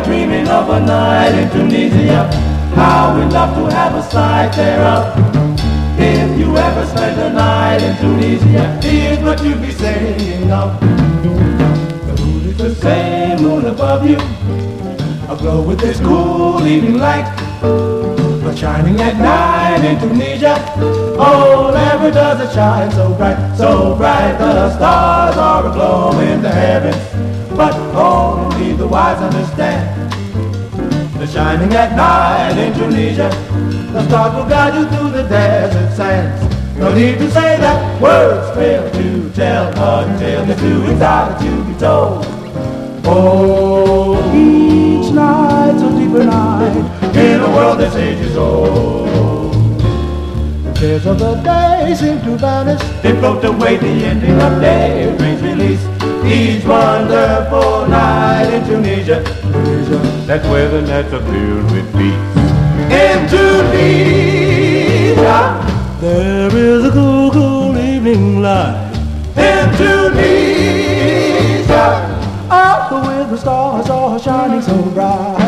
dreaming of a night in Tunisia. How we'd love to have a sight thereof. If you ever spend a night in Tunisia, here's what you'd be saying of. The moon is the same moon above you, aglow with this cool evening light. But shining at night in Tunisia, oh, never does it shine so bright, so bright. The stars are aglow in the heavens, but only the wise understand. The shining at night in Tunisia, the stars will guide you through the desert sands. No need to say that words fail to tell a tale that's too exotic to be told. Oh, each night so deep a night in a world that's ages old. The cares of the day seem to vanish, they float away, the ending of day brings release. Each wonderful night in Tunisia, that's where the nights are filled with peace. In Tunisia, there is a cool, cool evening light. In Tunisia, with the stars all shining so bright.